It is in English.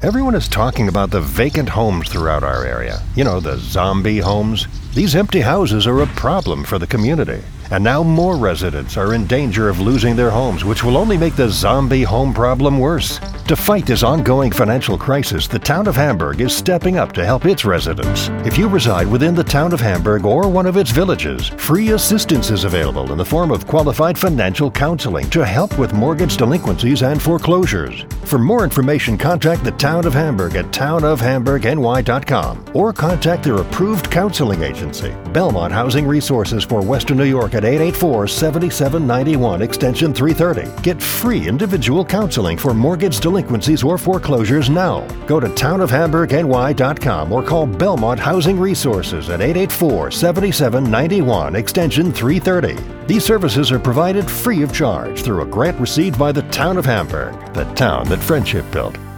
Everyone is talking about the vacant homes throughout our area. You know, the zombie homes. These empty houses are a problem for the community. And now more residents are in danger of losing their homes, which will only make the zombie home problem worse. To fight this ongoing financial crisis, the town of Hamburg is stepping up to help its residents. If you reside within the town of Hamburg or one of its villages, free assistance is available in the form of qualified financial counseling to help with mortgage delinquencies and foreclosures. For more information, contact the Town of Hamburg at townofhamburgny.com or contact their approved counseling agency, Belmont Housing Resources for Western New York at 884-7791 extension 330. Get free individual counseling for mortgage delinquencies or foreclosures now. Go to townofhamburgny.com or call Belmont Housing Resources at 884-7791 extension 330. These services are provided free of charge through a grant received by the Town of Hamburg, the town that friendship built.